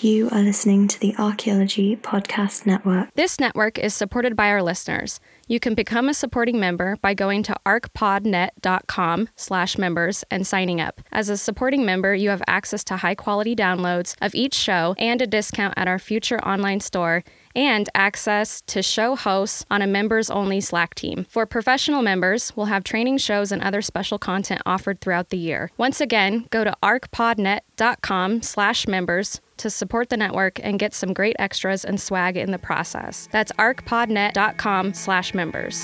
You are listening to the Archaeology Podcast Network. This network is supported by our listeners. You can become a supporting member by going to arcpodnet.com/members and signing up. As a supporting member, you have access to high-quality downloads of each show and a discount at our future online store, and access to show hosts on a members-only Slack team. For professional members, we'll have training shows and other special content offered throughout the year. Once again, go to arcpodnet.com/members to support the network and get some great extras and swag in the process. That's arcpodnet.com/members.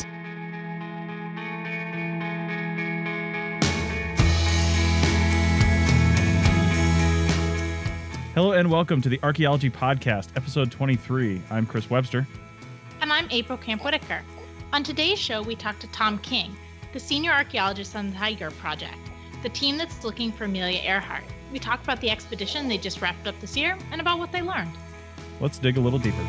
Hello and welcome to the Archaeology Podcast, episode 23. I'm Chris Webster. And I'm April Camp-Whitaker. On today's show, we talked to Tom King, the senior archaeologist on the Tiger Project, the team that's looking for Amelia Earhart. We talk about the expedition they just wrapped up this year and about what they learned. Let's dig a little deeper.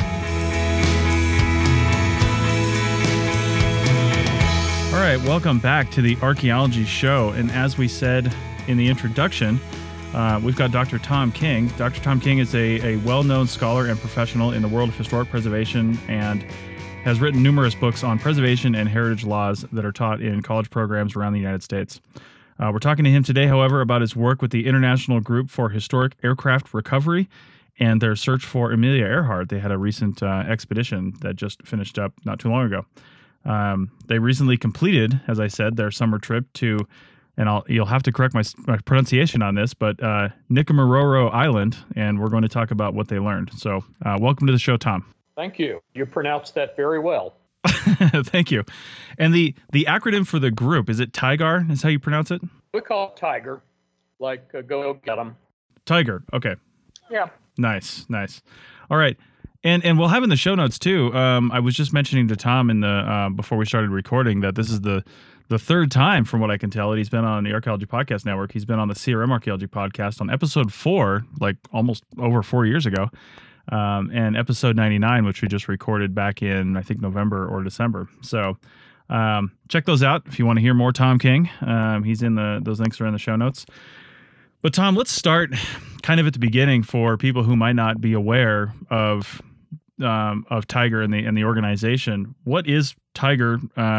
All right, welcome back to the Archaeology Show. And as we said in the introduction, we've got Dr. Tom King. Dr. Tom King is a well-known scholar and professional in the world of historic preservation and has written numerous books on preservation and heritage laws that are taught in college programs around the United States. We're talking to him today, however, about his work with the International Group for Historic Aircraft Recovery and their search for Amelia Earhart. They had a recent expedition that just finished up not too long ago. They recently completed, as I said, their summer trip to, and you'll have to correct my pronunciation on this, but Nikumaroro Island, and we're going to talk about what they learned. So welcome to the show, Tom. Thank you. You pronounced that very well. Thank you. And the acronym for the group, is it TIGAR? Is how you pronounce it? We call it Tiger, like go get 'em. Tiger. Okay. Yeah. Nice. All right. And we'll have in the show notes too. I was just mentioning to Tom in the before we started recording that this is the third time, from what I can tell, that he's been on the Archaeology Podcast Network. He's been on the CRM Archaeology Podcast on episode 4, like almost over 4 years ago. And episode 99, which we just recorded back in, I think, November or December. So check those out if you want to hear more Tom King. He's in those links are in the show notes. But Tom, let's start kind of at the beginning for people who might not be aware of Tiger and the organization. What is Tiger?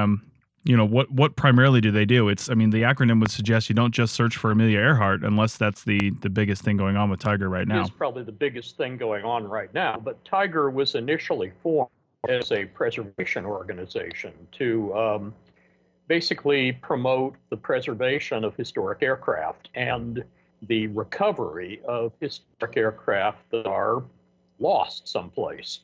What primarily do they do? The acronym would suggest you don't just search for Amelia Earhart, unless that's the biggest thing going on with Tiger right now. It's probably the biggest thing going on right now. But Tiger was initially formed as a preservation organization to basically promote the preservation of historic aircraft and the recovery of historic aircraft that are lost someplace.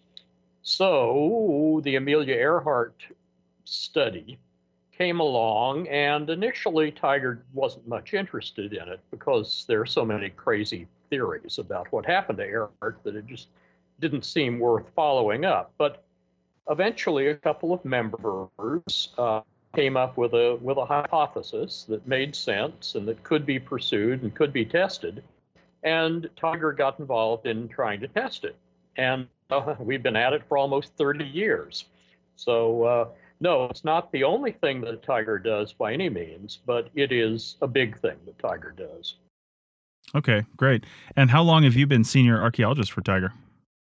So the Amelia Earhart study came along, and initially Tiger wasn't much interested in it because there are so many crazy theories about what happened to Earhart that it just didn't seem worth following up. But eventually a couple of members came up with a hypothesis that made sense and that could be pursued and could be tested, and Tiger got involved in trying to test it. And we've been at it for almost 30 years. So no, it's not the only thing that Tiger does by any means, but it is a big thing that Tiger does. Okay, great. And how long have you been senior archaeologist for Tiger?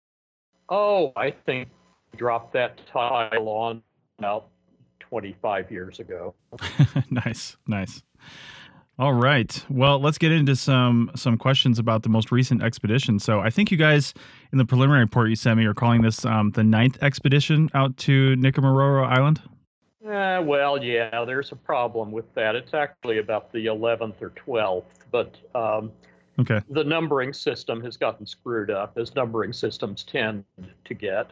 Oh, I think I dropped that title on about 25 years ago. Nice. All right. Well, let's get into some questions about the most recent expedition. So I think you guys, in the preliminary report you sent me, are calling this the 9th expedition out to Nikumaroro Island? Well, yeah, there's a problem with that. It's actually about the 11th or 12th, but okay. The numbering system has gotten screwed up, as numbering systems tend to get.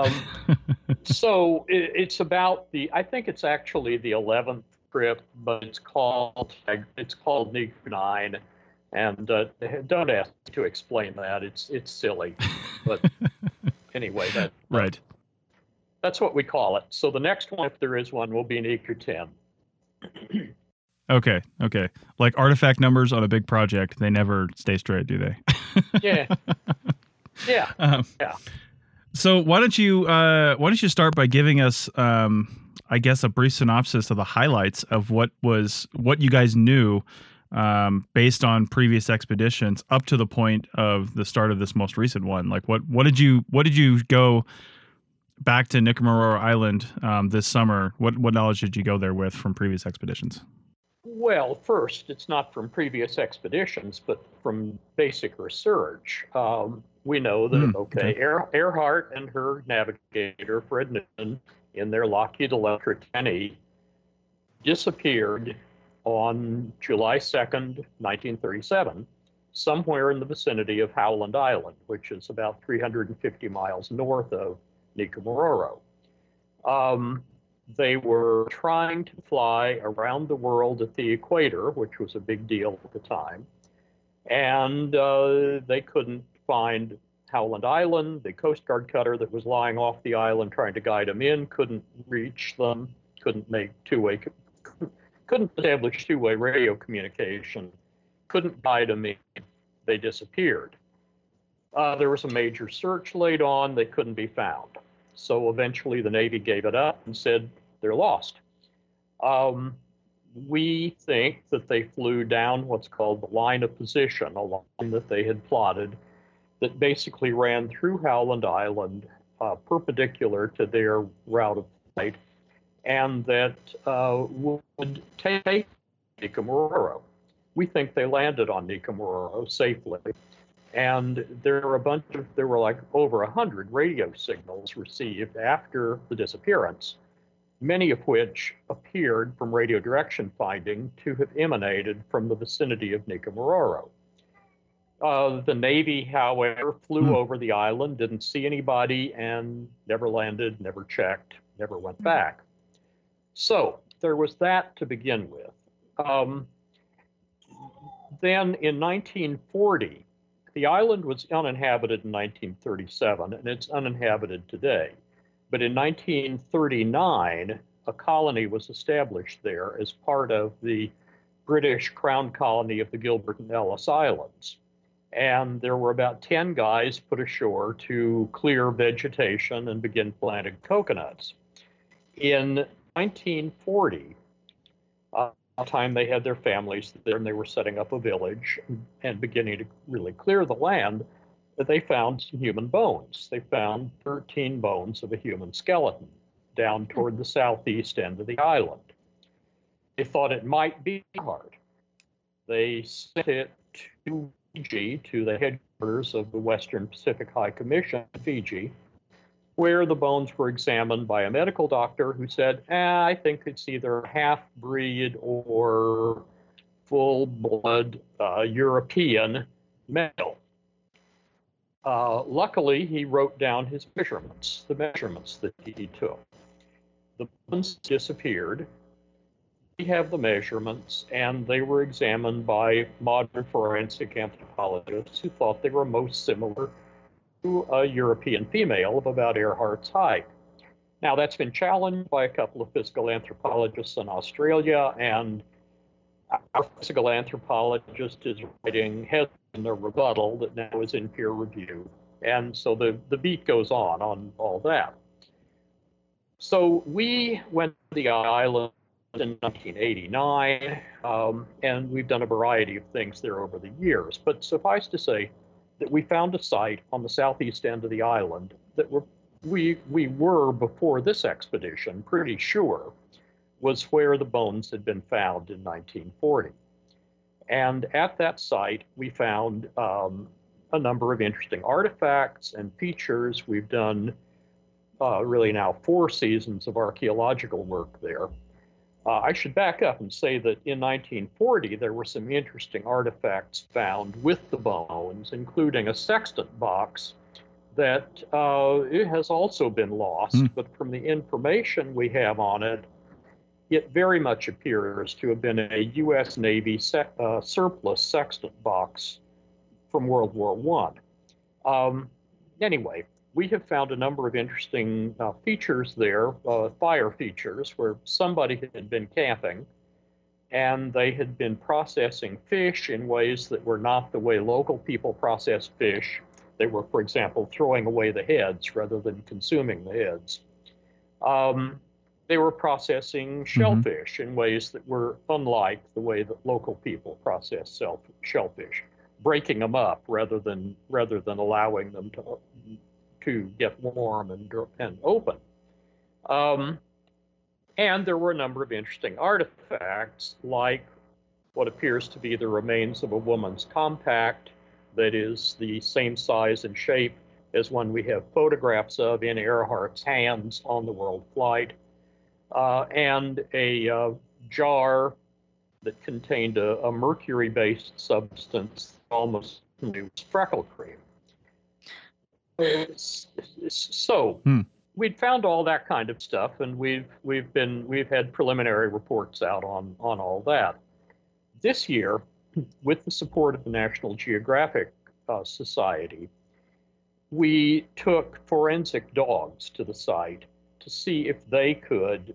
So it's about I think it's actually the 11th trip, but it's called Niku 9, and don't ask me to explain that. It's silly, but anyway, right. That's what we call it. So the next one, if there is one, will be Niku 10. Okay. Like artifact numbers on a big project, they never stay straight, do they? Yeah. Yeah. So why don't you start by giving us, I guess, a brief synopsis of the highlights of what you guys knew based on previous expeditions up to the point of the start of this most recent one? Like, what did you go back to Nicomaroro Island this summer? What knowledge did you go there with from previous expeditions? Well, first, it's not from previous expeditions, but from basic research. We know that, Earhart and her navigator, Fred Newton, in their Lockheed Electric 10E, disappeared on July 2nd, 1937, somewhere in the vicinity of Howland Island, which is about 350 miles north of Nicomaroro. They were trying to fly around the world at the equator, which was a big deal at the time, and they couldn't find Howland Island. The Coast Guard cutter that was lying off the island trying to guide them in couldn't reach them, couldn't establish two-way radio communication, couldn't guide them in. They disappeared. There was a major search laid on. They couldn't be found. So eventually the Navy gave it up and said they're lost. We think that they flew down what's called the line of position, a line that they had plotted that basically ran through Howland Island, perpendicular to their route of flight, and that would take Nicomaroro. We think they landed on Nicomaroro safely. And there were like over 100 radio signals received after the disappearance, many of which appeared from radio direction finding to have emanated from the vicinity of Nicomaroro. The Navy, however, flew over the island, didn't see anybody, and never landed, never checked, never went back. So there was that to begin with. Then in 1940, the island was uninhabited in 1937, and it's uninhabited today. But in 1939, a colony was established there as part of the British Crown Colony of the Gilbert and Ellice Islands. And there were about 10 guys put ashore to clear vegetation and begin planting coconuts. In 1940, time they had their families there and they were setting up a village and beginning to really clear the land, they found some human bones. They found 13 bones of a human skeleton down toward the southeast end of the island. They thought it might be hard. They sent it to Fiji, to the headquarters of the Western Pacific High Commission in Fiji, where the bones were examined by a medical doctor who said, I think it's either half-breed or full-blood European male. Luckily, he wrote down his measurements, the measurements that he took. The bones disappeared. We have the measurements, and they were examined by modern forensic anthropologists who thought they were most similar to a European female of about Earhart's height. Now, that's been challenged by a couple of physical anthropologists in Australia, and our physical anthropologist is writing in a rebuttal that now is in peer review. And so the beat goes on all that. So we went to the island in 1989, and we've done a variety of things there over the years. But suffice to say that we found a site on the southeast end of the island that we were, before this expedition, pretty sure was where the bones had been found in 1940. And at that site, we found a number of interesting artifacts and features. We've done really now 4 seasons of archaeological work there. I should back up and say that in 1940, there were some interesting artifacts found with the bones, including a sextant box that it has also been lost, but from the information we have on it, it very much appears to have been a U.S. Navy surplus sextant box from World War I. Anyway, we have found a number of interesting features there, fire features, where somebody had been camping and they had been processing fish in ways that were not the way local people process fish. They were, for example, throwing away the heads rather than consuming the heads. they were processing shellfish in ways that were unlike the way that local people process shellfish, breaking them up rather than allowing them to get warm and open. And there were a number of interesting artifacts, like what appears to be the remains of a woman's compact that is the same size and shape as one we have photographs of in Earhart's hands on the world flight, and a jar that contained a mercury-based substance, almost new freckle cream. So we'd found all that kind of stuff, and we've had preliminary reports out on all that. This year, with the support of the National Geographic Society, we took forensic dogs to the site to see if they could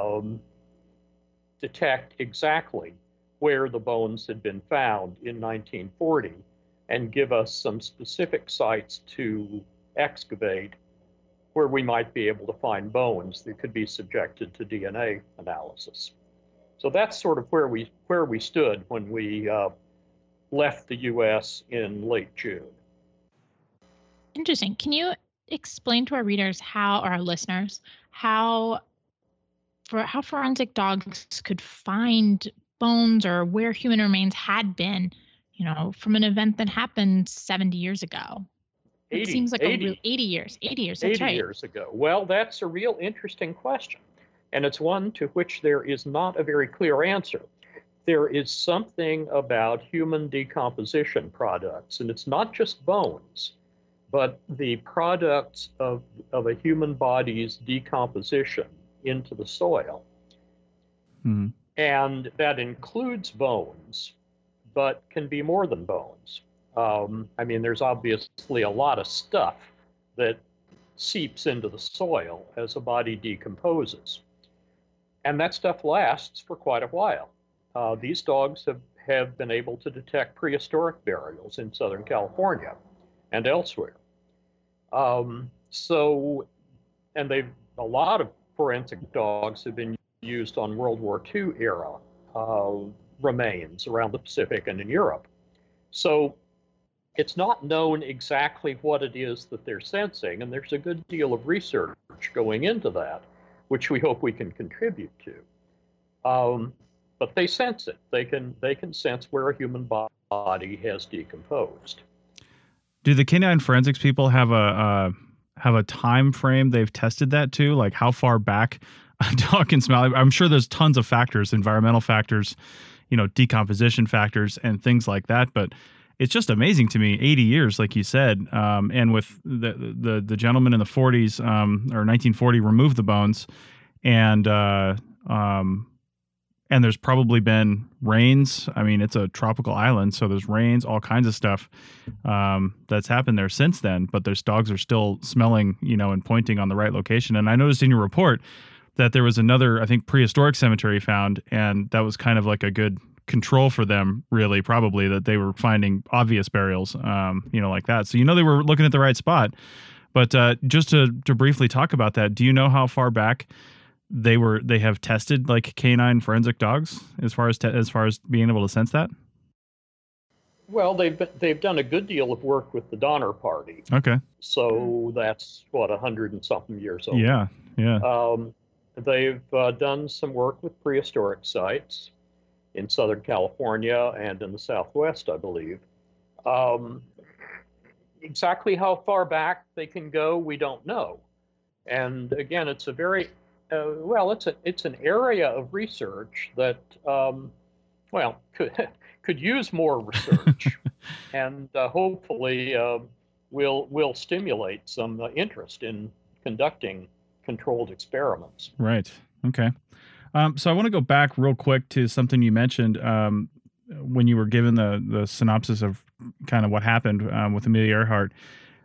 detect exactly where the bones had been found in 1940 and give us some specific sites to excavate where we might be able to find bones that could be subjected to DNA analysis. So that's sort of where we stood when we left the U.S. in late June. Interesting. Can you explain to our readers or our listeners how forensic dogs could find bones or where human remains had been, from an event that happened 70 years ago? It seems like 80 years. 80 years. That's 80 right. years ago. Well, that's a real interesting question. And it's one to which there is not a very clear answer. There is something about human decomposition products, and it's not just bones, but the products of a human body's decomposition into the soil. Mm-hmm. And that includes bones, but can be more than bones. There's obviously a lot of stuff that seeps into the soil as a body decomposes. And that stuff lasts for quite a while. These dogs have been able to detect prehistoric burials in Southern California and elsewhere. And a lot of forensic dogs have been used on World War II era remains around the Pacific and in Europe. So it's not known exactly what it is that they're sensing, and there's a good deal of research going into that, which we hope we can contribute to. But they sense it. They can sense where a human body has decomposed. Do the canine forensics people have a time frame they've tested that to? Like how far back a dog can smell? I'm sure there's tons of factors, environmental factors, decomposition factors and things like that. But it's just amazing to me, 80 years, like you said. And with the gentleman in the 40s or 1940 removed the bones, and there's probably been rains. It's a tropical island, so there's rains, all kinds of stuff that's happened there since then. But those dogs are still smelling, and pointing on the right location. And I noticed in your report that there was another, I think, prehistoric cemetery found, and that was kind of like a good control for them, really, probably, that they were finding obvious burials, like that. So, they were looking at the right spot. But just to briefly talk about that, do you know how far back they have tested like canine forensic dogs as far as being able to sense that? Well, they've done a good deal of work with the Donner Party. Okay. So that's 100 and something years old. Yeah. They've done some work with prehistoric sites in Southern California and in the Southwest, I believe. Exactly how far back they can go, we don't know. And again, it's a very it's an area of research that could use more research, and hopefully will stimulate some interest in conducting controlled experiments. Right. Okay. So I want to go back real quick to something you mentioned when you were given the synopsis of kind of what happened with Amelia Earhart,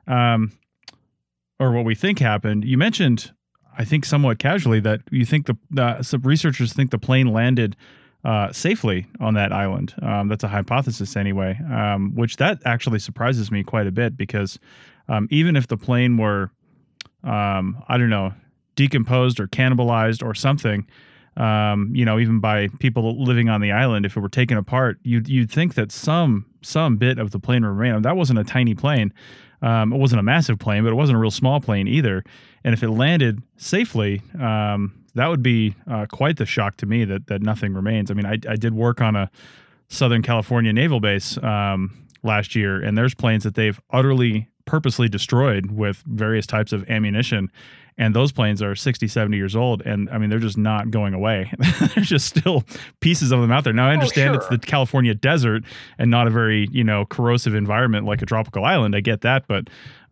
or what we think happened. You mentioned, I think somewhat casually, that you think some researchers think the plane landed safely on that island. That's a hypothesis anyway, which that actually surprises me quite a bit, because even if the plane were, decomposed or cannibalized or something. Even by people living on the island, if it were taken apart, you'd think that some bit of the plane would remain. That wasn't a tiny plane. It wasn't a massive plane, but it wasn't a real small plane either. And if it landed safely, that would be quite the shock to me that nothing remains. I mean, I did work on a Southern California naval base last year, and there's planes that they've utterly purposely destroyed with various types of ammunition. And those planes are 60, 70 years old. And I mean, they're just not going away. There's just still pieces of them out there. Now, I understand It's the California desert and not a very, corrosive environment like a tropical island. I get that. But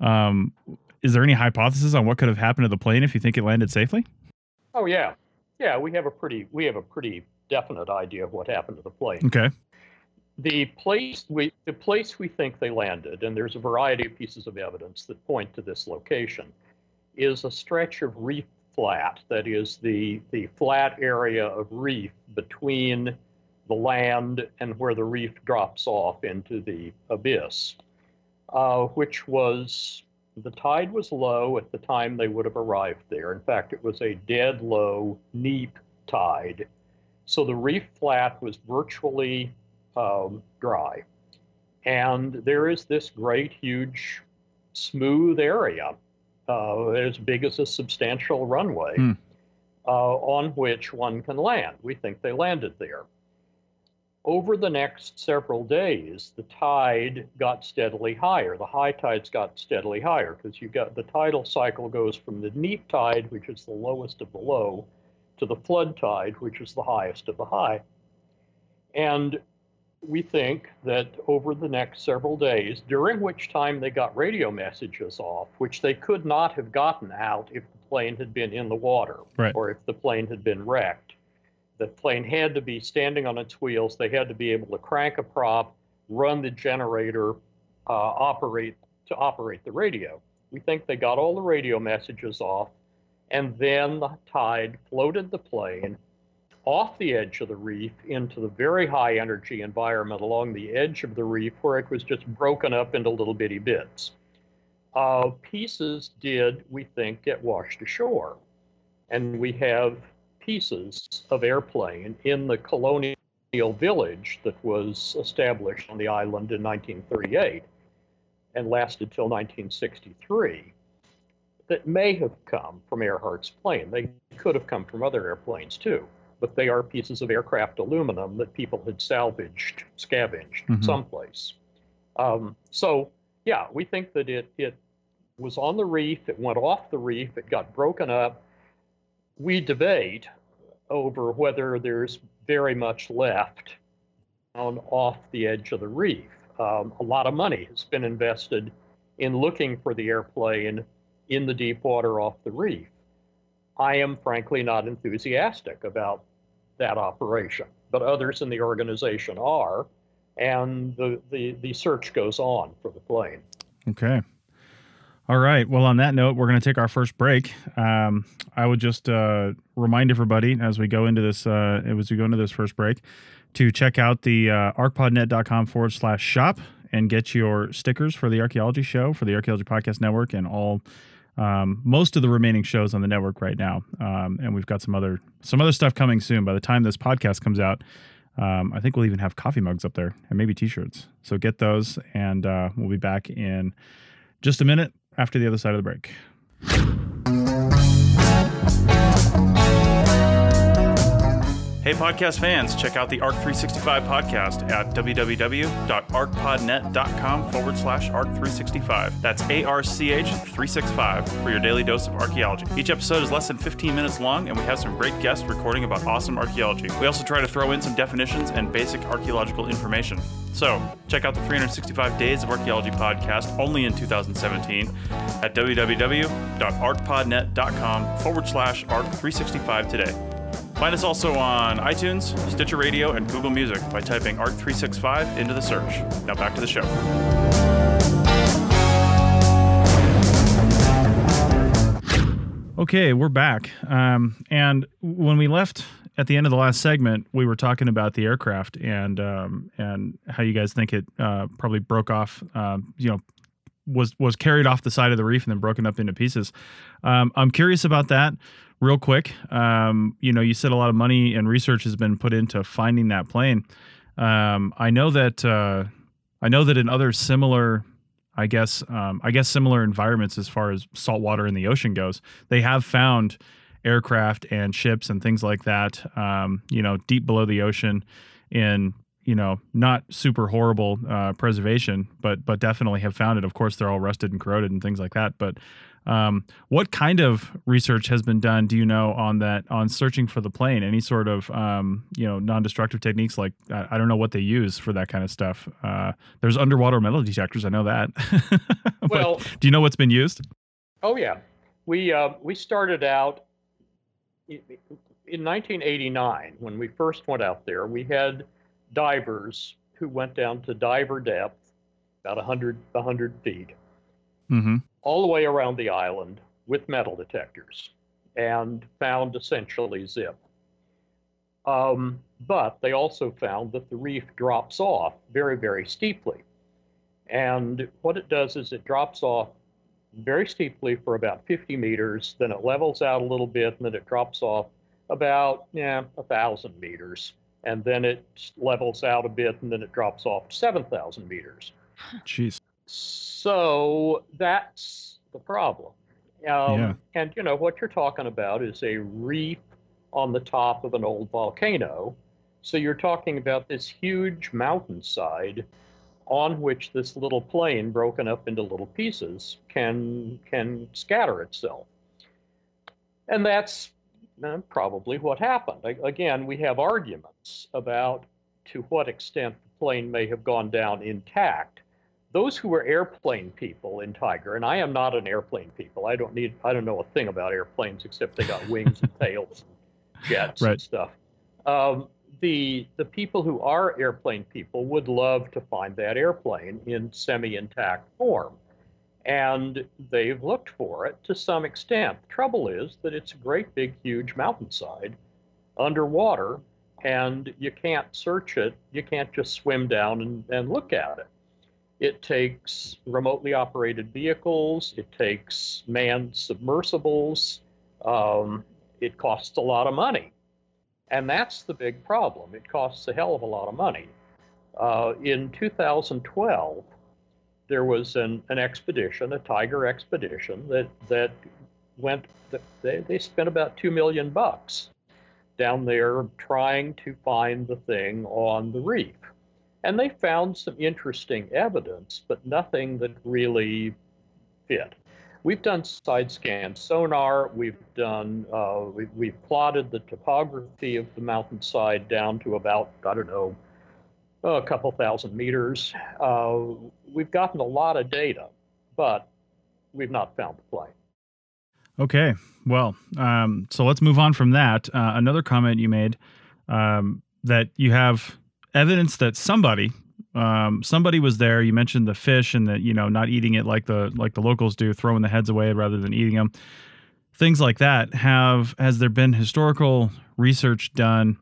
is there any hypothesis on what could have happened to the plane if you think it landed safely? Oh, yeah. Yeah, we have a pretty definite idea of what happened to the plane. Okay. The place we think they landed, and there's a variety of pieces of evidence that point to this location, is a stretch of reef flat, that is the flat area of reef between the land and where the reef drops off into the abyss, which was, the tide was low at the time they would have arrived there. In fact, it was a dead low neap tide. So the reef flat was virtually dry. And there is this great, huge, smooth area as big as a substantial runway on which one can land. We think they landed there. Over the next several days, the tide got steadily higher. The high tides got steadily higher because the tidal cycle goes from the neap tide, which is the lowest of the low, to the flood tide, which is the highest of the high. And we think that over the next several days, during which time they got radio messages off, which they could not have gotten out if the plane had been in the water, right, or if the plane had been wrecked. The plane had to be standing on its wheels. They had to be able to crank a prop, run the generator, operate the radio. We think they got all the radio messages off, and then the tide floated the plane off the edge of the reef into the very high energy environment along the edge of the reef, where it was just broken up into little bitty bits. Pieces did, we think, get washed ashore. And we have pieces of airplane in the colonial village that was established on the island in 1938 and lasted till 1963 that may have come from Earhart's plane. They could have come from other airplanes too, but they are pieces of aircraft aluminum that people had scavenged someplace. So yeah, we think that it was on the reef, it went off the reef, it got broken up. We debate over whether there's very much left on off the edge of the reef. A lot of money has been invested in looking for the airplane in the deep water off the reef. I am frankly not enthusiastic about that operation, but others in the organization are, and the search goes on for the plane. Okay. All right. Well, on that note, we're going to take our first break. I would just remind everybody as we go into this first break to check out the arcpodnet.com/shop and get your stickers for the Archaeology Show, for the Archaeology Podcast Network, and all most of the remaining shows on the network right now. And we've got some other stuff coming soon. By the time this podcast comes out, I think we'll even have coffee mugs up there and maybe T-shirts. So get those, and we'll be back in just a minute after the other side of the break. Hey, podcast fans, check out the ARC365 podcast at www.arcpodnet.com/ARC365. That's ARCH365 for your daily dose of archaeology. Each episode is less than 15 minutes long, and we have some great guests recording about awesome archaeology. We also try to throw in some definitions and basic archaeological information. So, check out the 365 Days of Archaeology podcast only in 2017 at www.arcpodnet.com/ARC365 today. Find us also on iTunes, Stitcher Radio, and Google Music by typing ARC365 into the search. Now back to the show. Okay, we're back. And when we left at the end of the last segment, we were talking about the aircraft and how you guys think it probably broke off, was carried off the side of the reef and then broken up into pieces. I'm curious about that real quick. You said a lot of money and research has been put into finding that plane. I know that in other similar, I guess similar environments as far as salt water in the ocean goes, they have found aircraft and ships and things like that, deep below the ocean in, not super horrible preservation, but definitely have found it. Of course, they're all rusted and corroded and things like that. But what kind of research has been done, do you know, on searching for the plane? Any sort of, non-destructive techniques? Like, I don't know what they use for that kind of stuff. There's underwater metal detectors. I know that. Well, do you know what's been used? Oh, yeah. We started out in 1989 when we first went out there. We had divers who went down to diver depth, about 100 feet, mm-hmm. all the way around the island with metal detectors, and found essentially zip. But they also found that the reef drops off very, very steeply. And what it does is it drops off very steeply for about 50 meters, then it levels out a little bit, and then it drops off about 1,000 meters. And then it levels out a bit, and then it drops off 7,000 meters. Jeez. So that's the problem. And, what you're talking about is a reef on the top of an old volcano. So you're talking about this huge mountainside on which this little plane broken up into little pieces can scatter itself. And that's probably what happened. Again, we have arguments about to what extent the plane may have gone down intact. Those who were airplane people in Tiger, and I am not an airplane people. I don't know a thing about airplanes except they got wings and tails and jets right. and stuff. The people who are airplane people would love to find that airplane in semi-intact form. And they've looked for it to some extent. The trouble is that it's a great big, huge mountainside underwater, and you can't search it. You can't just swim down and look at it. It takes remotely operated vehicles. It takes manned submersibles. It costs a lot of money. And that's the big problem. It costs a hell of a lot of money. In 2012, there was an expedition, a Tiger expedition, that went, they spent about $2 million down there trying to find the thing on the reef. And they found some interesting evidence, but nothing that really fit. We've done side scan sonar. We've done, we've plotted the topography of the mountainside down to about, a couple thousand meters. We've gotten a lot of data, but we've not found the plane. Okay. Well, so let's move on from that. Another comment you made, that you have evidence that somebody was there. You mentioned the fish and that, not eating it like the locals do, throwing the heads away rather than eating them. Things like that. Has there been historical research done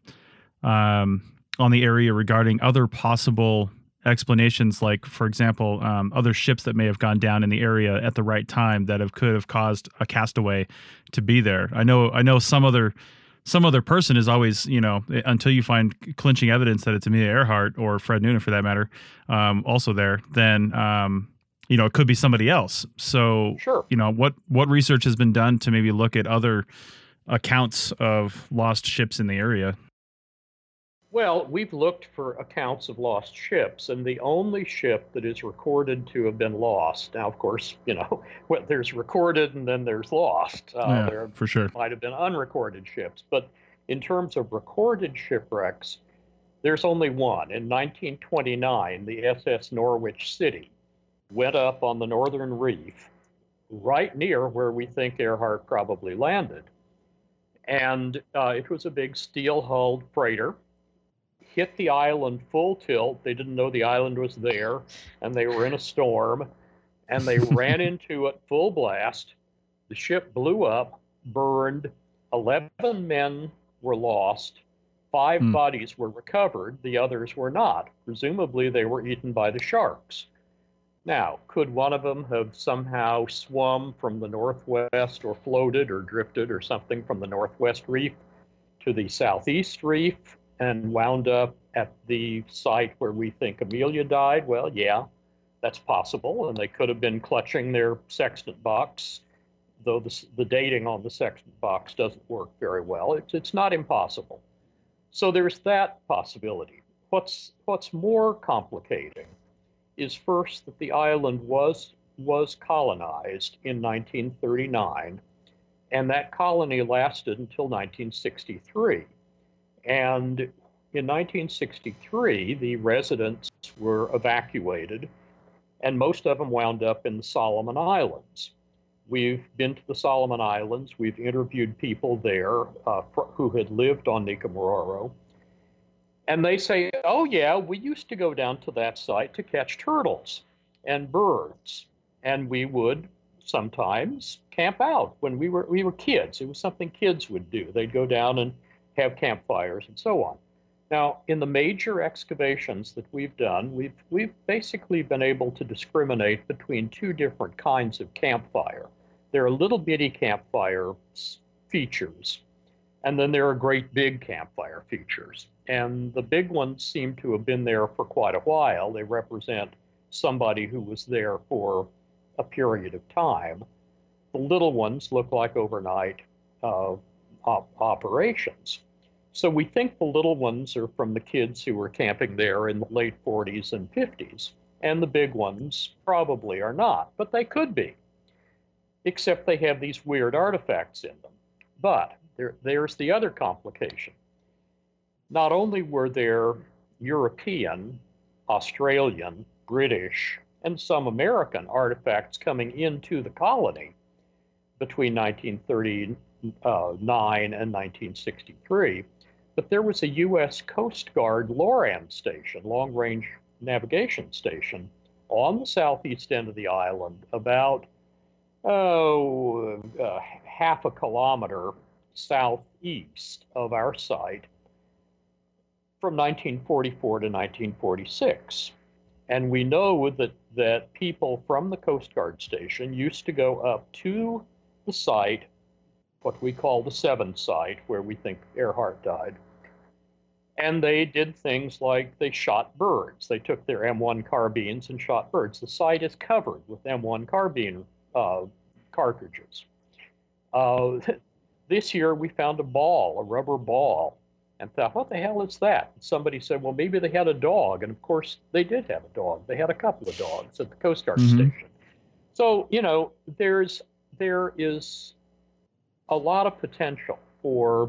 on the area regarding other possible explanations, like, for example, other ships that may have gone down in the area at the right time that could have caused a castaway to be there? I know some other person is always, until you find clinching evidence that it's Amelia Earhart or Fred Noonan for that matter, also there, then, it could be somebody else. So, sure. What research has been done to maybe look at other accounts of lost ships in the area? Well, we've looked for accounts of lost ships, and the only ship that is recorded to have been lost. Now, of course, there's recorded and then there's lost. There for sure might have been unrecorded ships, but in terms of recorded shipwrecks, there's only one. In 1929, the SS Norwich City went up on the northern reef, right near where we think Earhart probably landed. And it was a big steel-hulled freighter. Hit the island full tilt. They didn't know the island was there, and they were in a storm, and they ran into it full blast. The ship blew up, burned. 11 men were lost. 5 bodies were recovered. The others were not. Presumably, they were eaten by the sharks. Now, could one of them have somehow swum from the northwest or floated or drifted or something from the northwest reef to the southeast reef and wound up at the site where we think Amelia died? Well, yeah, that's possible. And they could have been clutching their sextant box, though the dating on the sextant box doesn't work very well. It's not impossible. So there's that possibility. What's more complicating is first that the island was colonized in 1939, and that colony lasted until 1963. And in 1963, the residents were evacuated, and most of them wound up in the Solomon Islands. We've been to the Solomon Islands. We've interviewed people there who had lived on Nikumaroro. And they say, oh, yeah, we used to go down to that site to catch turtles and birds. And we would sometimes camp out when we were kids. It was something kids would do. They'd go down and have campfires and so on. Now, in the major excavations that we've done, we've basically been able to discriminate between two different kinds of campfire. There are little bitty campfire features, and then there are great big campfire features. And the big ones seem to have been there for quite a while. They represent somebody who was there for a period of time. The little ones look like overnight operations. So we think the little ones are from the kids who were camping there in the late 40s and 50s, and the big ones probably are not, but they could be, except they have these weird artifacts in them. But there's the other complication. Not only were there European, Australian, British, and some American artifacts coming into the colony between 1939 and 1963, but there was a U.S. Coast Guard LORAN station, long-range navigation station, on the southeast end of the island, about half a kilometer southeast of our site, from 1944 to 1946. And we know that people from the Coast Guard station used to go up to the site, what we call the 7 site, where we think Earhart died. And they did things like they shot birds. They took their M1 carbines and shot birds. The site is covered with M1 carbine cartridges. This year we found a rubber ball, and thought, what the hell is that? And somebody said, well, maybe they had a dog. And of course, they did have a dog. They had a couple of dogs at the Coast Guard station. So, there is a lot of potential for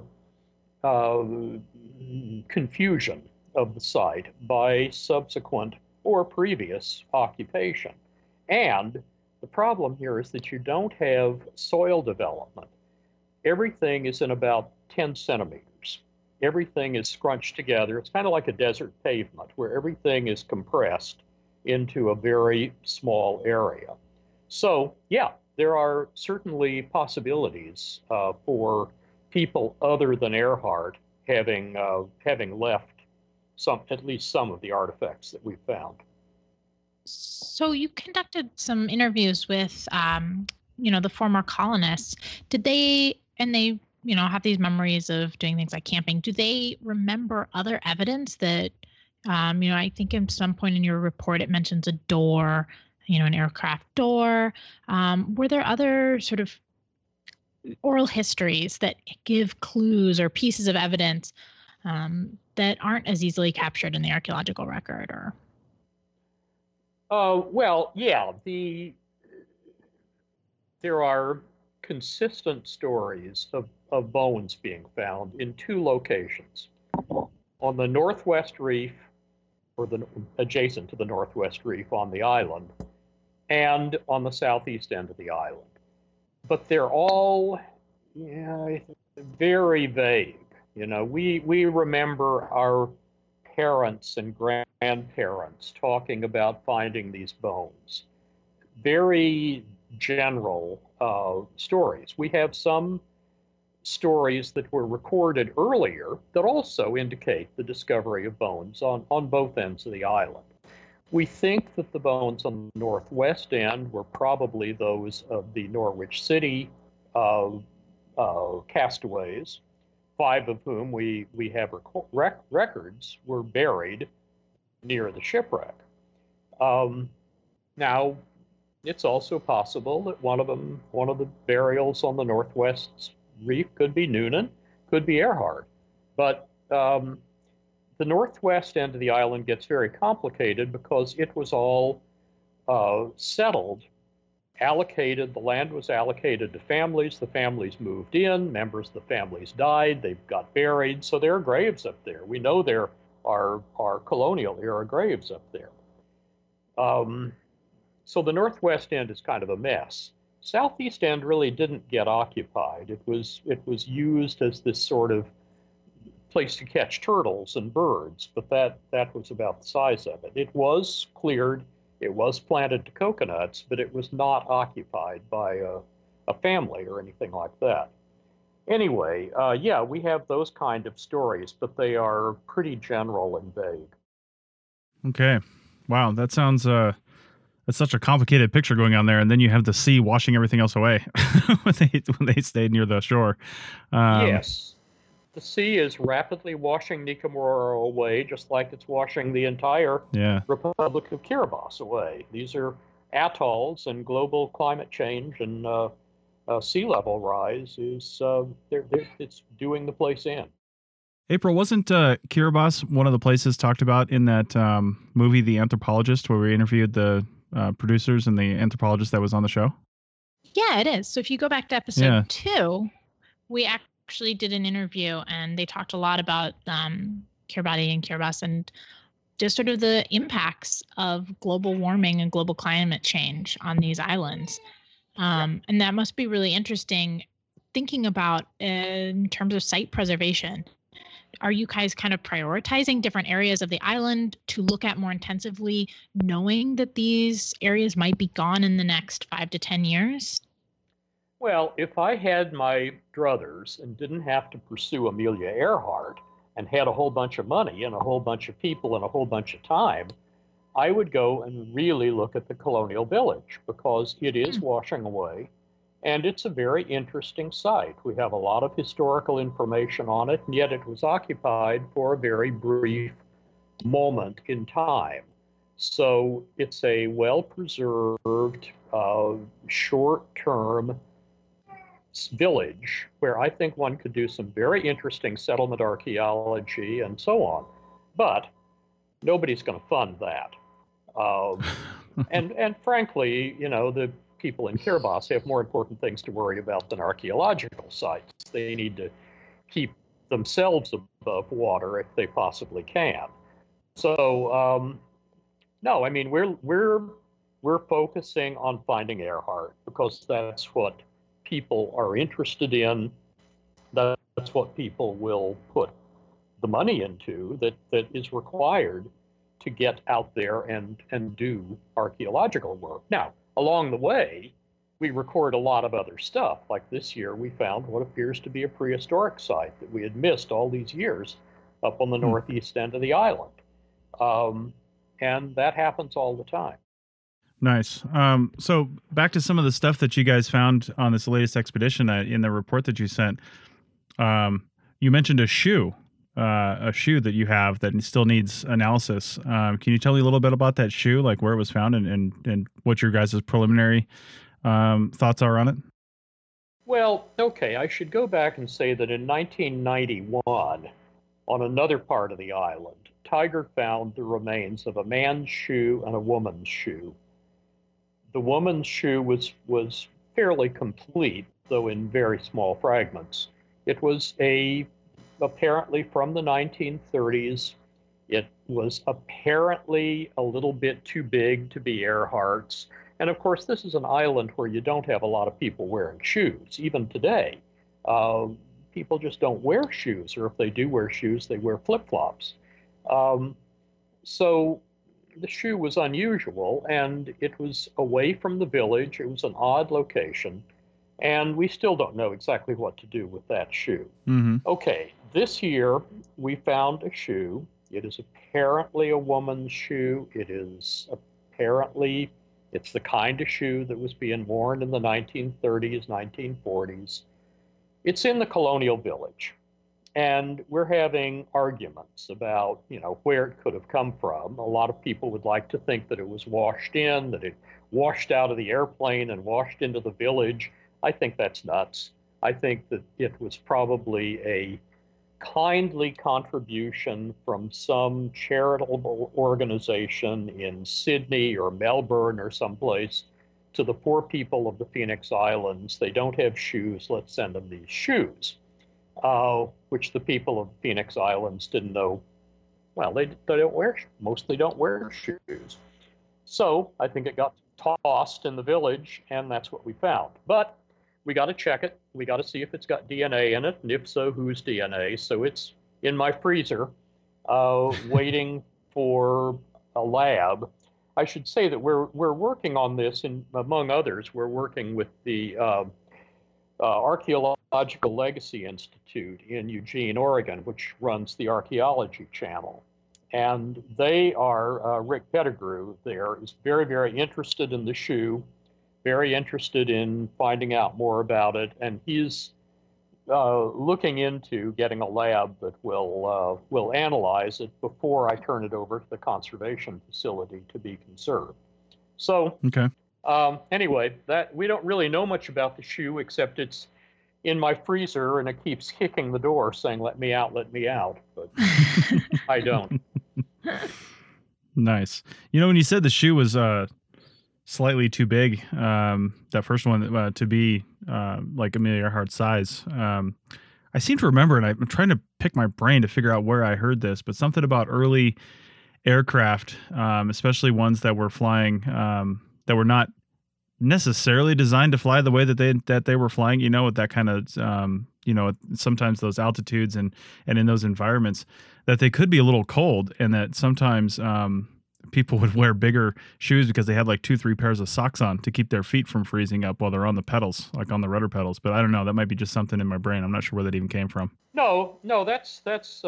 confusion of the site by subsequent or previous occupation. And the problem here is that you don't have soil development. Everything is in about 10 centimeters. Everything is scrunched together. It's kind of like a desert pavement where everything is compressed into a very small area. So, yeah, there are certainly possibilities for people other than Earhart having left at least some of the artifacts that we found. So you conducted some interviews with, the former colonists. Did they have these memories of doing things like camping? Do they remember other evidence that, I think at some point in your report it mentions a door, an aircraft door. Were there other sort of oral histories that give clues or pieces of evidence that aren't as easily captured in the archaeological record? Well, yeah, there are consistent stories of bones being found in 2 locations. On the northwest reef, or adjacent to the northwest reef on the island, and on the southeast end of the island. But they're all very vague. We remember our parents and grandparents talking about finding these bones. Very general stories. We have some stories that were recorded earlier that also indicate the discovery of bones on both ends of the island. We think that the bones on the northwest end were probably those of the Norwich City castaways, 5 of whom we have records were buried near the shipwreck. Now, it's also possible that one of the burials on the northwest reef could be Noonan, could be Earhart. But the northwest end of the island gets very complicated because it was all settled, allocated. The land was allocated to families. The families moved in. Members of the families died. They got buried. So there are graves up there. We know there are colonial era graves up there. So the northwest end is kind of a mess. Southeast end really didn't get occupied. It was used as this sort of place to catch turtles and birds, but that was about the size of it. It was cleared, it was planted to coconuts, but it was not occupied by a family or anything like that. Anyway, yeah, we have those kind of stories, but they are pretty general and vague. Okay. Wow, that sounds it's such a complicated picture going on there, and then you have the sea washing everything else away when they stayed near the shore. Yes, the sea is rapidly washing Nicaragua away, just like it's washing the entire Republic of Kiribati away. These are atolls, and global climate change and sea level rise is it's doing the place in. April, wasn't Kiribati one of the places talked about in that movie, The Anthropologist, where we interviewed the producers and the anthropologist that was on the show? Yeah, it is. So if you go back to episode 2, we actually did an interview, and they talked a lot about Kiribati and Kiribati and just sort of the impacts of global warming and global climate change on these islands. And that must be really interesting thinking about in terms of site preservation. Are you guys kind of prioritizing different areas of the island to look at more intensively, knowing that these areas might be gone in the next 5 to 10 years? Well, if I had my druthers and didn't have to pursue Amelia Earhart and had a whole bunch of money and a whole bunch of people and a whole bunch of time, I would go and really look at the colonial village because it is washing away. And it's a very interesting site. We have a lot of historical information on it, and yet it was occupied for a very brief moment in time. So it's a well-preserved, short-term village where I think one could do some very interesting settlement archaeology and so on. But nobody's going to fund that. And frankly, you know, the people in Kiribati have more important things to worry about than archaeological sites. They need to keep themselves above water if they possibly can. So, no, I mean, we're focusing on finding Earhart because that's what people are interested in. That's what people will put the money into that is required to get out there and do archaeological work. Now, along the way, we record a lot of other stuff. Like this year, we found what appears to be a prehistoric site that we had missed all these years up on the northeast end of the island. And that happens all the time. Nice. So back to some of the stuff that you guys found on this latest expedition in the report that you sent. You mentioned a shoe that you have that still needs analysis. Can you tell me a little bit about that shoe, like where it was found and what your guys' preliminary thoughts are on it? Well, okay, I should go back and say that in 1991, on another part of the island, Tiger found the remains of a man's shoe and a woman's shoe. The woman's shoe was fairly complete, though in very small fragments. It was apparently from the 1930s. It was apparently a little bit too big to be Earhart's. And of course, this is an island where you don't have a lot of people wearing shoes. Even today, people just don't wear shoes, or if they do wear shoes, they wear flip-flops. So the shoe was unusual, and it was away from the village. It was an odd location, and we still don't know exactly what to do with that shoe. Mm-hmm. Okay, this year we found a shoe. It is apparently a woman's shoe. It's the kind of shoe that was being worn in the 1930s, 1940s. It's in the colonial village. And we're having arguments about, where it could have come from. A lot of people would like to think that it was washed in, that it washed out of the airplane and washed into the village. I think that's nuts. I think that it was probably a kindly contribution from some charitable organization in Sydney or Melbourne or someplace to the poor people of the Phoenix Islands. They don't have shoes, let's send them these shoes, which the people of the Phoenix Islands didn't know. Well, they mostly don't wear shoes. So I think it got tossed in the village, and that's what we found. But we got to check it. We got to see if it's got DNA in it, and if so, whose DNA. So it's in my freezer, waiting for a lab. I should say that we're working on this, and among others, we're working with the Archaeological Legacy Institute in Eugene, Oregon, which runs the Archaeology Channel. And they are, Rick Pettigrew there is very, very interested in the shoe, very interested in finding out more about it, and he's looking into getting a lab that will analyze it before I turn it over to the conservation facility to be conserved. So, okay. Anyway, that we don't really know much about the shoe except it's in my freezer and it keeps kicking the door saying, "Let me out, let me out." But I don't. Nice. When you said the shoe was slightly too big, that first one to be like Amelia Earhart's size, I seem to remember, and I'm trying to pick my brain to figure out where I heard this, but something about early aircraft, especially ones that were flying, that were not necessarily designed to fly the way that they were flying, with that kind of, sometimes those altitudes and in those environments, that they could be a little cold, and that sometimes people would wear bigger shoes because they had like 2-3 pairs of socks on to keep their feet from freezing up while they're on the pedals, like on the rudder pedals. But I don't know, that might be just something in my brain. I'm not sure where that even came from. No, that's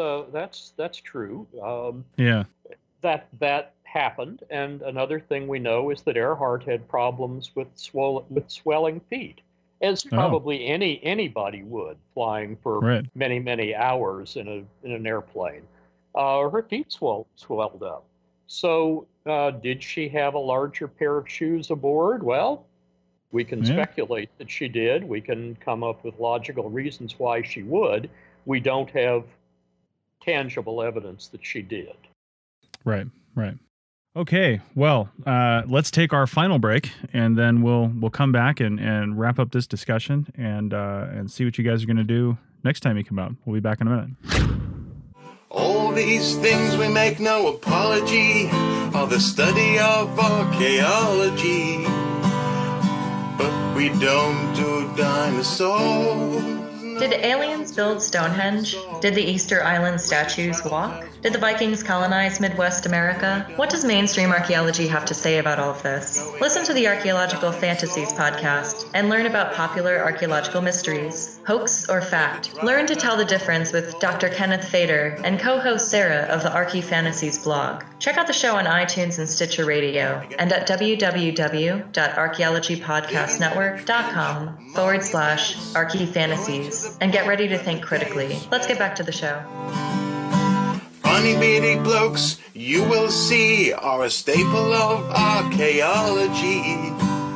true. Yeah. That happened. And another thing we know is that Earhart had problems with swelling feet, as probably anybody would flying for many, many hours in an airplane. Her feet swelled up. So did she have a larger pair of shoes aboard? Well, we can speculate that she did. We can come up with logical reasons why she would. We don't have tangible evidence that she did. Right. Okay, well, let's take our final break, and then we'll come back and wrap up this discussion and see what you guys are going to do next time you come out. We'll be back in a minute. All these things we make no apology are the study of archaeology, but we don't do dinosaurs. Did aliens build Stonehenge? Did the Easter Island statues walk? Did the Vikings colonize Midwest America? What does mainstream archaeology have to say about all of this? Listen to the Archaeological Fantasies podcast and learn about popular archaeological mysteries. Hoax or fact? Learn to tell the difference with Dr. Kenneth Fader and co-host Sarah of the Archae Fantasies blog. Check out the show on iTunes and Stitcher Radio and at www.archaeologypodcastnetwork.com/Archae Fantasies and get ready to think critically. Let's get back to the show. Funny beady blokes, you will see, are a staple of archaeology.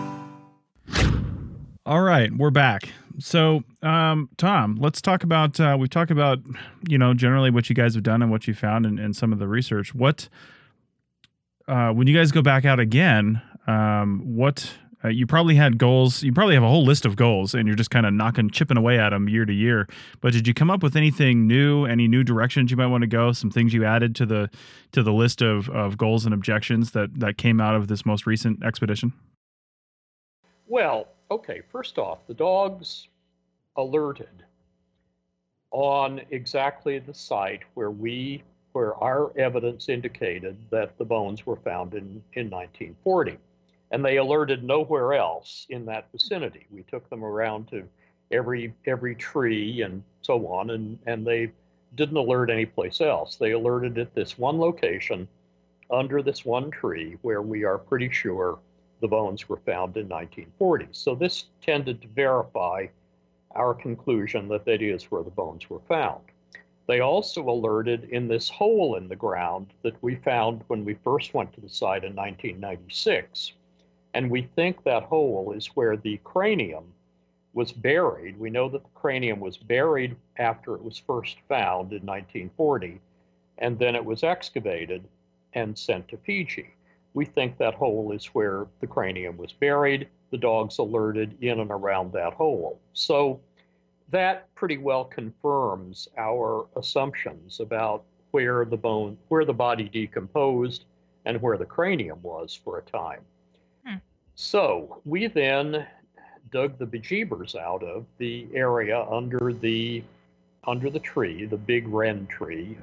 All right, we're back. So, Tom, let's talk about, we've talked about, generally what you guys have done and what you found and some of the research. What, when you guys go back out again, you probably had goals. You probably have a whole list of goals, and you're just kind of chipping away at them year to year. But did you come up with anything new? Any new directions you might want to go? Some things you added to the list of goals and objections that came out of this most recent expedition? Well, okay. First off, the dogs alerted on exactly the site where our evidence indicated that the bones were found in 1940. And they alerted nowhere else in that vicinity. We took them around to every tree and so on, and they didn't alert anyplace else. They alerted at this one location under this one tree where we are pretty sure the bones were found in 1940. So this tended to verify our conclusion that that is where the bones were found. They also alerted in this hole in the ground that we found when we first went to the site in 1996. And we think that hole is where the cranium was buried. We know that the cranium was buried after it was first found in 1940, and then it was excavated and sent to Fiji. We think that hole is where the cranium was buried. The dogs alerted in and around that hole. So that pretty well confirms our assumptions about where the body decomposed and where the cranium was for a time. So we then dug the bejeebers out of the area under the tree, the big wren tree,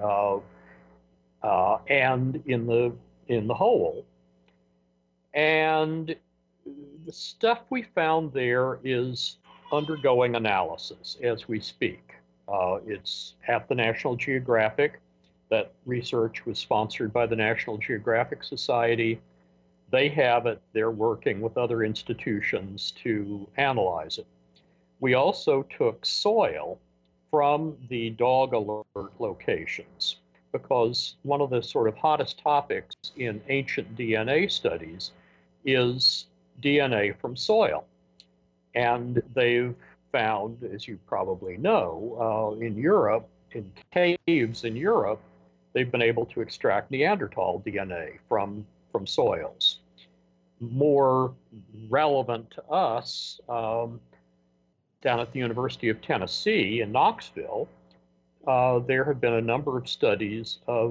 and in the hole. And the stuff we found there is undergoing analysis as we speak. It's at the National Geographic. That research was sponsored by the National Geographic Society. They have it. They're working with other institutions to analyze it. We also took soil from the dog alert locations because one of the sort of hottest topics in ancient DNA studies is DNA from soil. And they've found, as you probably know, in Europe, in caves in Europe, they've been able to extract Neanderthal DNA from soils. More relevant to us, down at the University of Tennessee in Knoxville, there have been a number of studies of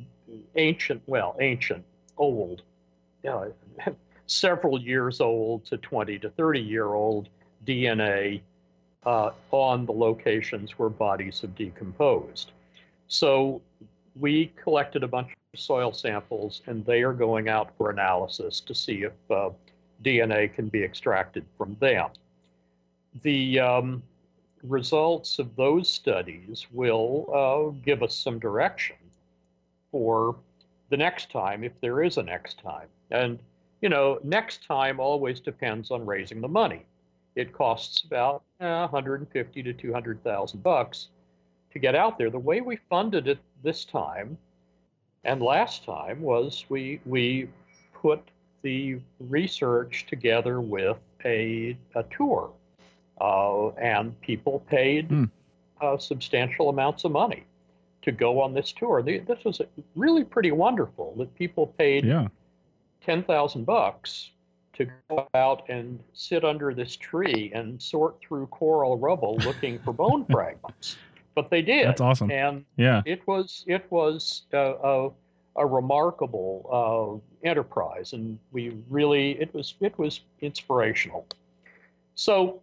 old, several years old to 20 to 30-year-old DNA on the locations where bodies have decomposed. So we collected a bunch of soil samples, and they are going out for analysis to see if DNA can be extracted from them. The results of those studies will give us some direction for the next time, if there is a next time. And, next time always depends on raising the money. It costs about $150,000 to $200,000 to get out there. The way we funded it this time and last time was we put the research together with a tour, and people paid substantial amounts of money to go on this tour. This was really pretty wonderful that people paid $10,000 to go out and sit under this tree and sort through coral rubble looking for bone fragments. But they did. That's awesome. And yeah, it was a remarkable enterprise, and it was inspirational. So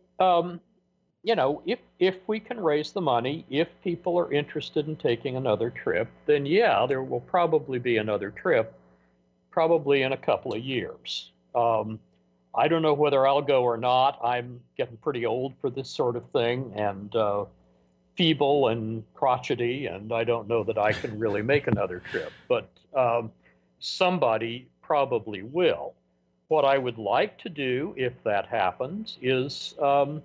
if we can raise the money, if people are interested in taking another trip, then yeah, there will probably be another trip, probably in a couple of years. I don't know whether I'll go or not. I'm getting pretty old for this sort of thing, and feeble and crotchety, and I don't know that I can really make another trip, but somebody probably will. What I would like to do, if that happens, is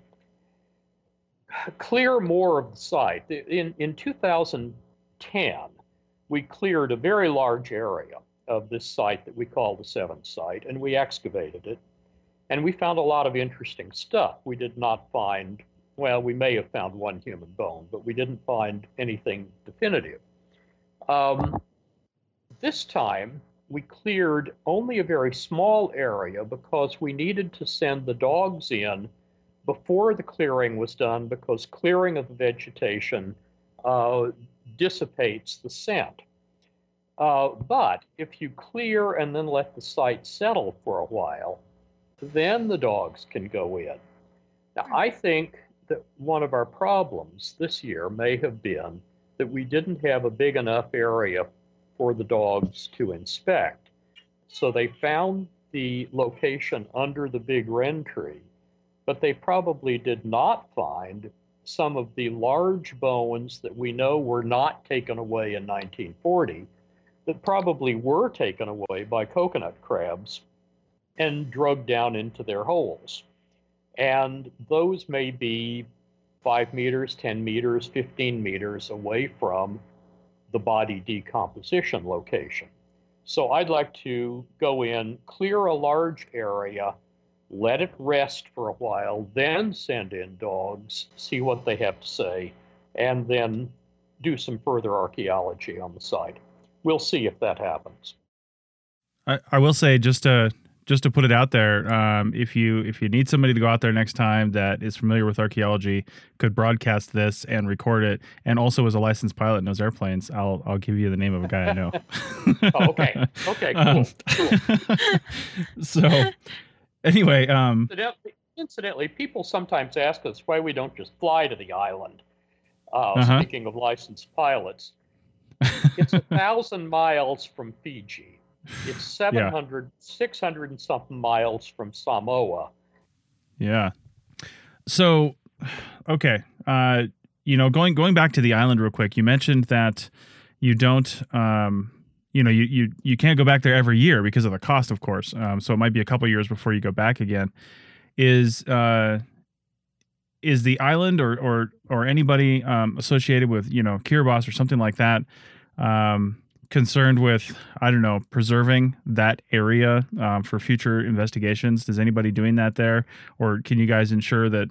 clear more of the site. In 2010, we cleared a very large area of this site that we call the Seventh Site, and we excavated it, and we found a lot of interesting stuff. We did not find, well, we may have found one human bone, but we didn't find anything definitive. This time, we cleared only a very small area because we needed to send the dogs in before the clearing was done, because clearing of the vegetation dissipates the scent. But if you clear and then let the site settle for a while, then the dogs can go in. Now, I think that one of our problems this year may have been that we didn't have a big enough area for the dogs to inspect. So they found the location under the big wren tree, but they probably did not find some of the large bones that we know were not taken away in 1940, that probably were taken away by coconut crabs and drugged down into their holes. And those may be 5 meters, 10 meters, 15 meters away from the body decomposition location. So I'd like to go in, clear a large area, let it rest for a while, then send in dogs, see what they have to say, and then do some further archaeology on the site. We'll see if that happens. I will say, just to put it out there, if you need somebody to go out there next time that is familiar with archaeology, could broadcast this and record it, and also is a licensed pilot and knows airplanes, I'll give you the name of a guy I know. Oh, okay, cool. So anyway, incidentally, people sometimes ask us why we don't just fly to the island. Speaking of licensed pilots, it's 1,000 miles from Fiji. It's 600 and something miles from Samoa. Yeah. So, okay. Going back to the island real quick, you mentioned that you don't, you can't go back there every year because of the cost, of course. So it might be a couple years before you go back again. Is the island or anybody associated with, Kiribati or something like that, concerned with, I don't know, preserving that area for future investigations? Is anybody doing that there? Or can you guys ensure that,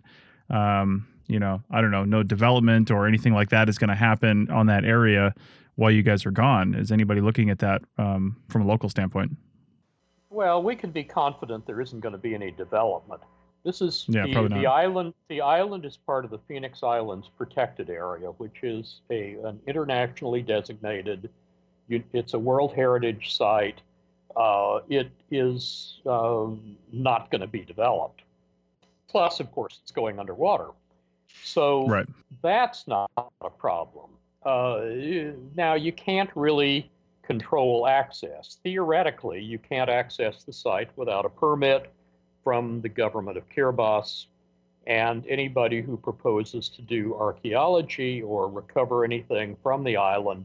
I don't know, no development or anything like that is going to happen on that area while you guys are gone? Is anybody looking at that from a local standpoint? Well, we can be confident there isn't going to be any development. This is the island. The island is part of the Phoenix Islands Protected Area, which is an internationally designated. It's a World Heritage Site. It is not going to be developed. Plus, of course, it's going underwater. So That's not a problem. Now, you can't really control access. Theoretically, you can't access the site without a permit from the government of Kiribati, and anybody who proposes to do archaeology or recover anything from the island,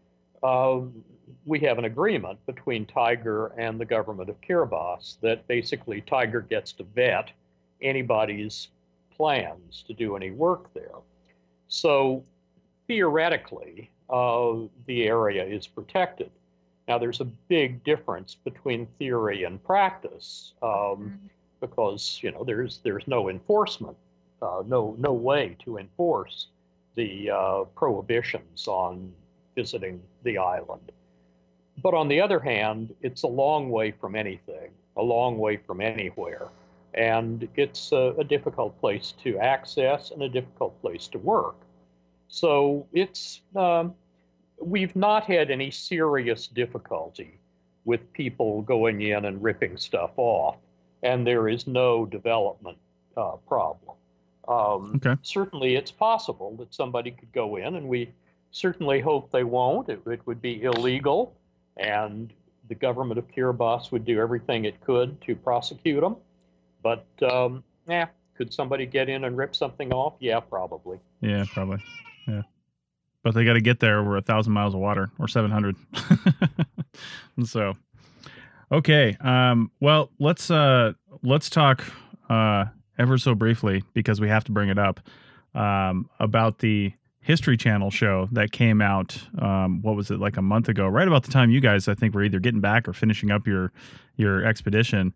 we have an agreement between Tiger and the government of Kiribati that basically Tiger gets to vet anybody's plans to do any work there. So theoretically, the area is protected. Now, there's a big difference between theory and practice because there's no enforcement, no way to enforce the prohibitions on visiting the island. But on the other hand, it's a long way from anything, a long way from anywhere. And it's a difficult place to access and a difficult place to work. So we've not had any serious difficulty with people going in and ripping stuff off, and there is no development problem. Certainly it's possible that somebody could go in, and we certainly hope they won't. It would be illegal, and the government of Kiribati would do everything it could to prosecute them. But, could somebody get in and rip something off? Yeah, probably. Yeah, probably. Yeah. But they got to get there over 1,000 miles of water, or 700. So, okay. Well, let's talk ever so briefly, because we have to bring it up, about the History Channel show that came out, what was it, like a month ago, right about the time you guys, I think, were either getting back or finishing up your expedition.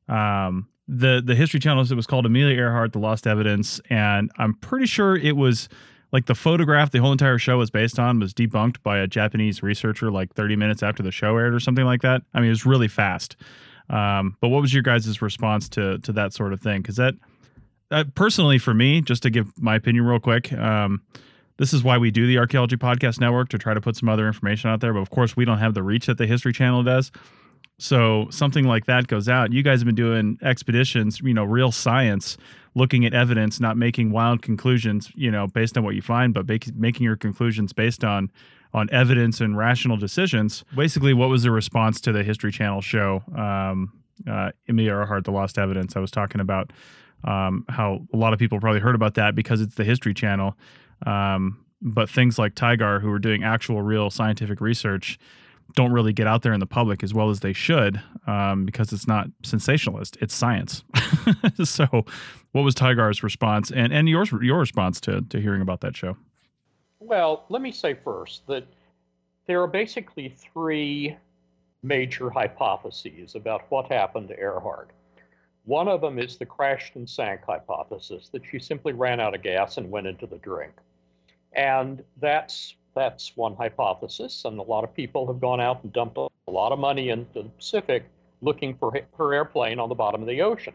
The History Channel, it was called Amelia Earhart, The Lost Evidence, and I'm pretty sure it was like the photograph the whole entire show was based on was debunked by a Japanese researcher like 30 minutes after the show aired or something like that. I mean, it was really fast. But what was your guys' response to that sort of thing? Because that personally, for me, just to give my opinion real quick, this is why we do the Archaeology Podcast Network, to try to put some other information out there. But of course, we don't have the reach that the History Channel does. So something like that goes out. You guys have been doing expeditions, real science, looking at evidence, not making wild conclusions, based on what you find, but making your conclusions based on evidence and rational decisions. Basically, what was the response to the History Channel show, Amelia Earhart, The Lost Evidence? I was talking about how a lot of people probably heard about that because it's the History Channel. But things like Tigar, who are doing actual real scientific research, don't really get out there in the public as well as they should, because it's not sensationalist, it's science. So what was Tigar's response and your response to hearing about that show? Well, let me say first that there are basically three major hypotheses about what happened to Earhart. One of them is the crashed and sank hypothesis, that she simply ran out of gas and went into the drink. And that's one hypothesis, and a lot of people have gone out and dumped a lot of money into the Pacific looking for her airplane on the bottom of the ocean.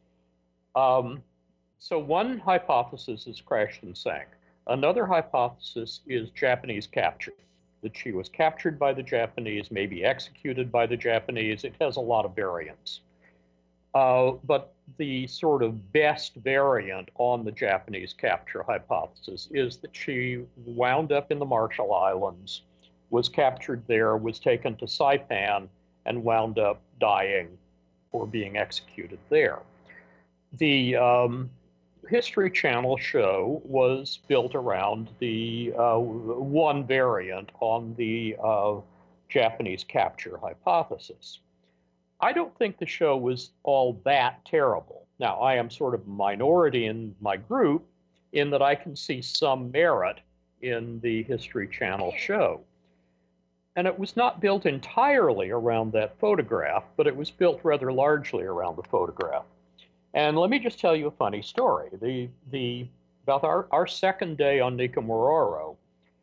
So one hypothesis is crashed and sank. Another hypothesis is Japanese capture, that she was captured by the Japanese, maybe executed by the Japanese. It has a lot of variants. But the sort of best variant on the Japanese capture hypothesis is that she wound up in the Marshall Islands, was captured there, was taken to Saipan, and wound up dying or being executed there. The History Channel show was built around the one variant on the Japanese capture hypothesis. I don't think the show was all that terrible. Now, I am sort of a minority in my group in that I can see some merit in the History Channel show. And it was not built entirely around that photograph, but it was built rather largely around the photograph. And let me just tell you a funny story. About our second day on Nikamororo,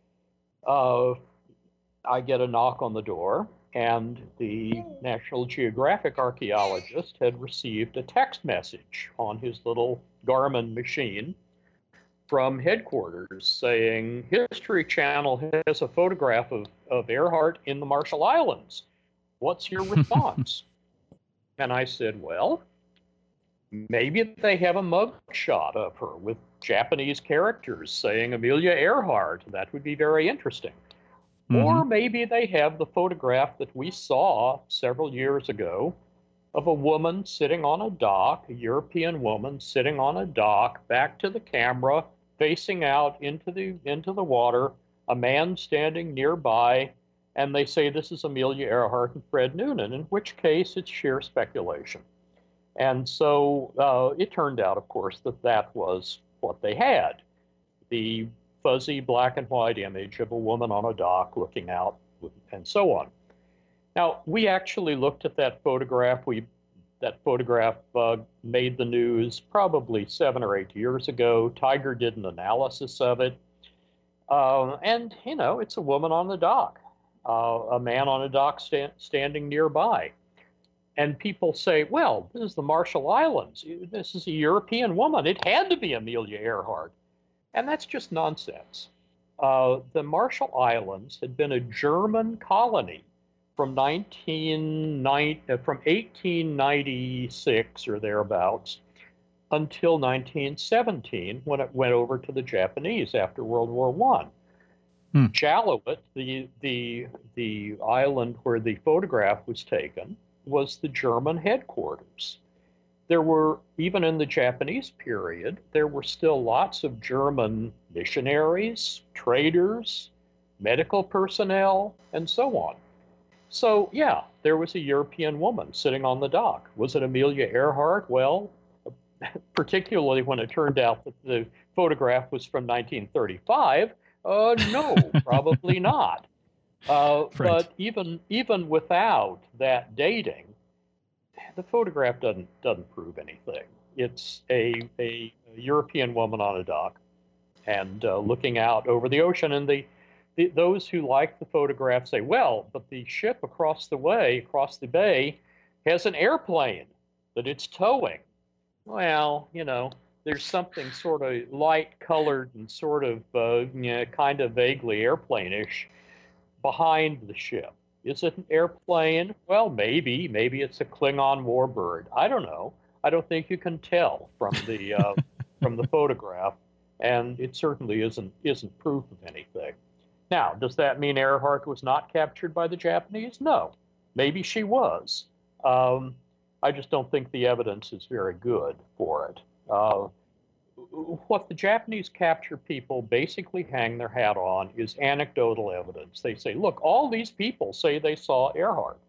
I get a knock on the door, and the National Geographic archaeologist had received a text message on his little Garmin machine from headquarters saying, History Channel has a photograph of Earhart in the Marshall Islands. What's your response? And I said, well, maybe they have a mug shot of her with Japanese characters saying Amelia Earhart. That would be very interesting. Mm-hmm. Or maybe they have the photograph that we saw several years ago of a woman sitting on a dock, a European woman sitting on a dock, back to the camera, facing out into the water, a man standing nearby, and they say this is Amelia Earhart and Fred Noonan, in which case it's sheer speculation. And so it turned out, of course, that was what they had. The fuzzy black and white image of a woman on a dock looking out, and so on. Now, we actually looked at that photograph. That photograph made the news probably 7 or 8 years ago. Tiger did an analysis of it. And, it's a woman on the dock, a man on a dock standing nearby. And people say, well, this is the Marshall Islands. This is a European woman. It had to be Amelia Earhart. And that's just nonsense. The Marshall Islands had been a German colony from 1896 or thereabouts until 1917, when it went over to the Japanese after World War I. Jalowit, the island where the photograph was taken, was the German headquarters. There were, even in the Japanese period, there were still lots of German missionaries, traders, medical personnel, and so on. So, yeah, there was a European woman sitting on the dock. Was it Amelia Earhart? Well, particularly when it turned out that the photograph was from 1935, no, probably not. Right. But even without that dating, the photograph doesn't prove anything. It's a European woman on a dock and looking out over the ocean. And those who like the photograph say, well, but the ship across the bay, has an airplane that it's towing. Well, there's something sort of light-colored and sort of kind of vaguely airplane-ish behind the ship. Is it an airplane? Well, maybe it's a Klingon warbird. I don't know. I don't think you can tell from the from the photograph, and it certainly isn't proof of anything. Now, does that mean Earhart was not captured by the Japanese? No. Maybe she was. I just don't think the evidence is very good for it. What the Japanese capture people basically hang their hat on is anecdotal evidence. They say, look, all these people say they saw Earhart.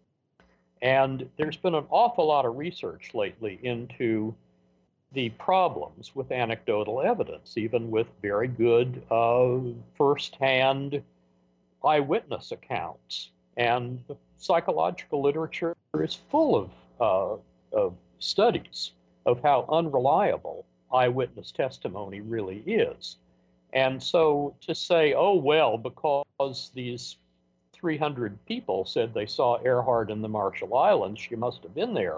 And there's been an awful lot of research lately into the problems with anecdotal evidence, even with very good firsthand eyewitness accounts. And the psychological literature is full of studies of how unreliable eyewitness testimony really is. And so to say, oh, well, because these 300 people said they saw Earhart in the Marshall Islands, she must have been there.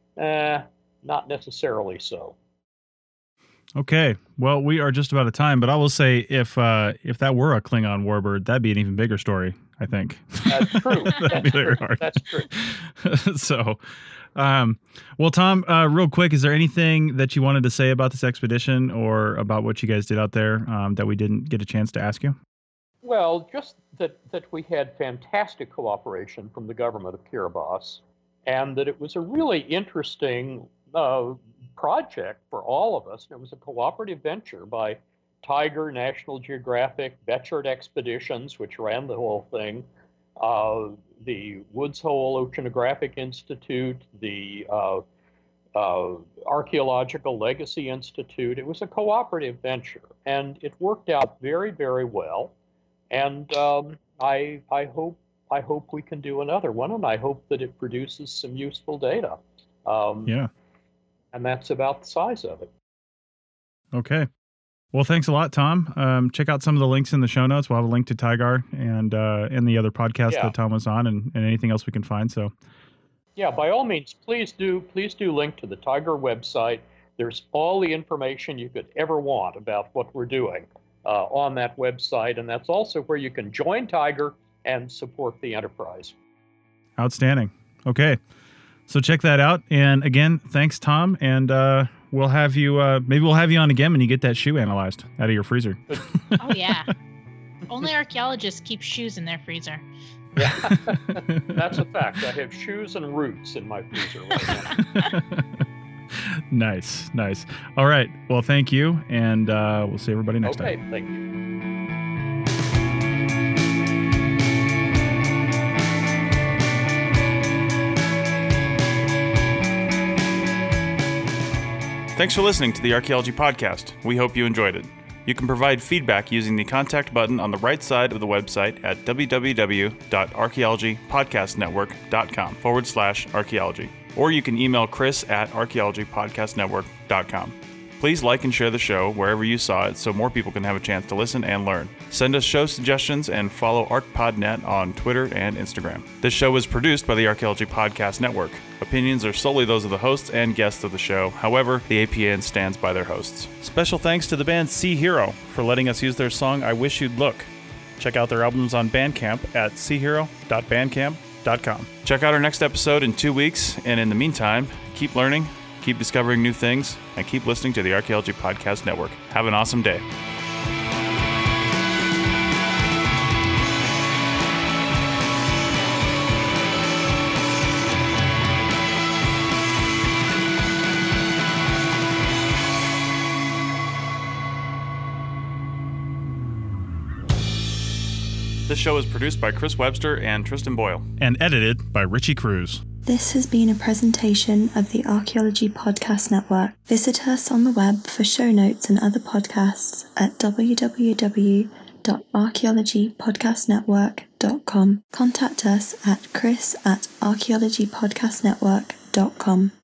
Not necessarily so. Okay. Well, we are just about out of time, but I will say if that were a Klingon warbird, that'd be an even bigger story, I think. That's true. That's true. So, well, Tom, real quick, is there anything that you wanted to say about this expedition or about what you guys did out there that we didn't get a chance to ask you? Well, just that we had fantastic cooperation from the government of Kiribati, and that it was a really interesting project for all of us. It was a cooperative venture by Tiger, National Geographic, Betchert Expeditions, which ran the whole thing, the Woods Hole Oceanographic Institute, the Archaeological Legacy Institute. It was a cooperative venture, and it worked out very, very well. And I hope we can do another one, and I hope that it produces some useful data. Yeah. And that's about the size of it. Okay. Well, thanks a lot, Tom. Check out some of the links in the show notes. We'll have a link to Tigar and the other podcast that Tom was on, and anything else we can find. So, yeah, by all means, please do link to the Tigar website. There's all the information you could ever want about what we're doing on that website, and that's also where you can join Tigar and support the enterprise. Outstanding. Okay. So check that out. And again, thanks, Tom. And we'll have you, maybe we'll have you on again when you get that shoe analyzed out of your freezer. Oh, yeah. Only archaeologists keep shoes in their freezer. Yeah, that's a fact. I have shoes and roots in my freezer right now. Nice. All right. Well, thank you. And we'll see everybody next time. Okay, thank you. Thanks for listening to the Archaeology Podcast. We hope you enjoyed it. You can provide feedback using the contact button on the right side of the website at www.archaeologypodcastnetwork.com/archaeology. Or you can email Chris at archaeologypodcastnetwork.com. Please like and share the show wherever you saw it so more people can have a chance to listen and learn. Send us show suggestions and follow ArchPodNet on Twitter and Instagram. This show is produced by the Archaeology Podcast Network. Opinions are solely those of the hosts and guests of the show. However, the APN stands by their hosts. Special thanks to the band Sea Hero for letting us use their song I Wish You'd Look. Check out their albums on Bandcamp at seahero.bandcamp.com. Check out our next episode in 2 weeks, and in the meantime, keep learning, keep discovering new things, and keep listening to the Archaeology Podcast Network. Have an awesome day. This show is produced by Chris Webster and Tristan Boyle, and edited by Richie Cruz. This has been a presentation of the Archaeology Podcast Network. Visit us on the web for show notes and other podcasts at www.archaeologypodcastnetwork.com. Contact us at chris@archaeologypodcastnetwork.com.